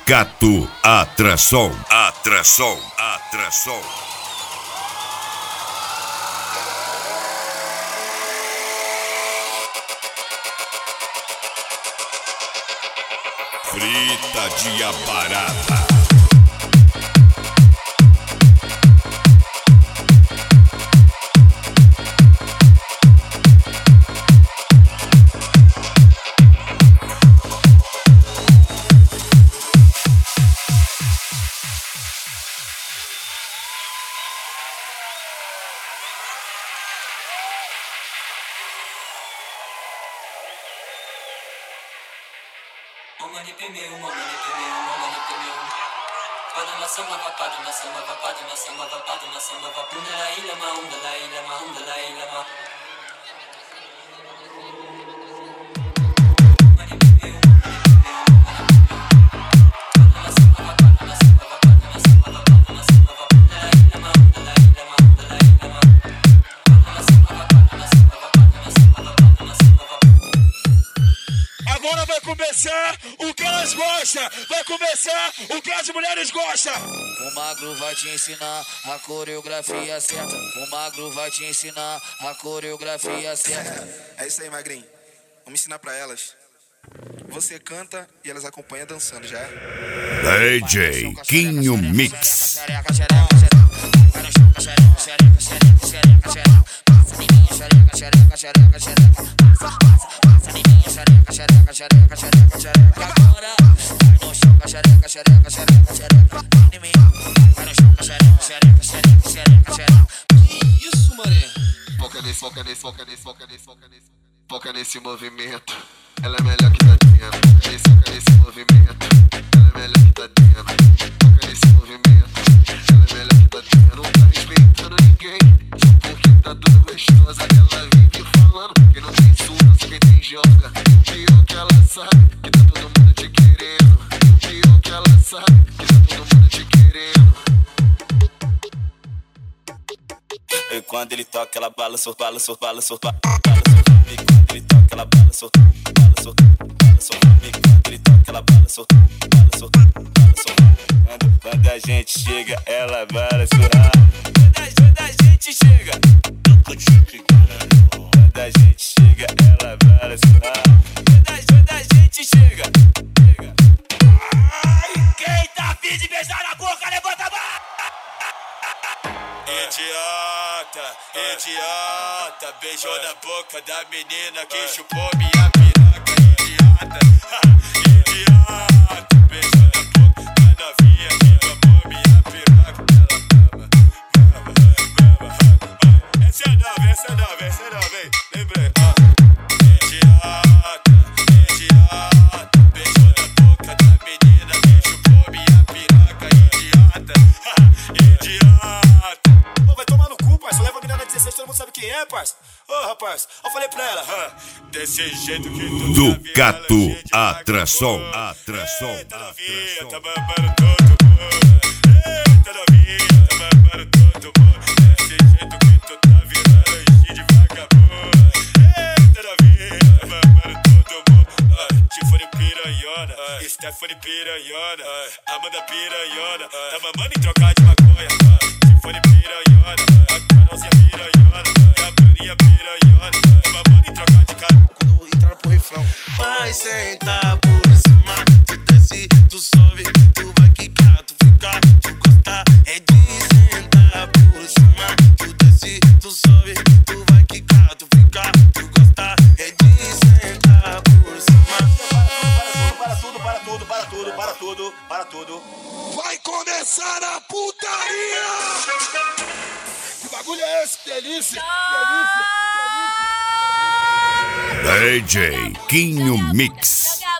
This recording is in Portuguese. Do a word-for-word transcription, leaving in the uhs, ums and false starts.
Ducato Atração, Atração, Atração. Frita de Abarata. Mamani pimeu, mamani pimeu, mamani pimeu. Pada na samba, va pada na samba, va pada na samba, va pada na samba, va punda la ilha ma, unda la ilha ma, unda la ilha ma. Mamani pimeu, mamani pimeu. Pada na samba, va pada na samba, va pada na samba, va pada na samba, va punda la ilha ma, unda la ilha ma, unda la ilha ma. Pada na samba, va pada na samba, va pada na samba, va pada na samba, va. Agora vai começar o que elas gostam, vai começar o que as mulheres gostam. O magro vai te ensinar a coreografia certa. O magro vai te ensinar a coreografia certa. É isso aí, magrinho. Vamos ensinar pra elas. Você canta e elas acompanham dançando, já é? D J Quinho Mix. Isso, mané. Foca nesse, foca nesse, foca nesse, foca nesse, foca nesse. Foca nesse movimento. Ela é melhor que tá dentro. Foca nesse, foca nesse movimento. Ela é melhor que tá dentro. Foca nesse movimento. Ela é melhor que tá dentro. Não tá respeitando ninguém. Só porque tá toda gostosa. Ela vive falando que não tem surra, só quem tem joga. O pior que ela sabe que tá todo mundo te querendo. O pior que ela sabe que tá todo mundo te querendo. E quando ele toca, ela balança, balança, balança, balança. E quando ele toca, ela balança, balança, balança. E quando ele toca, ela balança, balança, balança. Quando, quando a gente chega, ela balança. Quando a gente chega, quando a gente chega, ela balança. Quando a gente chega, Ai, quem tá afim de beijar na boca, levanta a mão. Idiota, idiota, beijou na boca da menina que chupou minha piroca. Idiota, idiota, beijou na boca da novinha que tomou minha piroca. Essa é nova, essa é nova, essa é nova, hein? Lembrei, ó. Idiota, idiota, beijou na boca da menina que chupou minha piroca. Idiota, idiota. Vai tomar no cu, parça. Leva a menina dezesseis, todo mundo sabe quem é, parça. Ô, oh, rapaz, eu falei pra ela, huh, desse jeito que tu Ducato Atração, Atração, Eita, novinha, Atração. tá babando todo mundo. Eita, novinha, tá babando todo mundo. Desse jeito que tu tá virando enchi de vagabundo. Eita, novinha, tá babando todo mundo. uh, Tiffany piranhona, uh, Stephanie piranhona, uh, Amanda piranhona, uh, tá mamando em trocar de maconha. uh, Tiffany piranhona, a Carolzinha piranhona, a Bruninha piranhona, tá mamando em trocar de cara. Quando entrar pro refrão. Vai sentar por cima, tu desce, tu sobe, tu vai quicar, tu fica, tu gosta, é de sentar por cima, tu desce, tu sobe, tu vai quicar, tu fica, tu gosta, é de sentar por cima. Para tudo, para tudo, para tudo, para tudo, para tudo. Vai começar a putaria! Que bagulho é esse? Que delícia! Que delícia! Que delícia! D J Quinho Mix.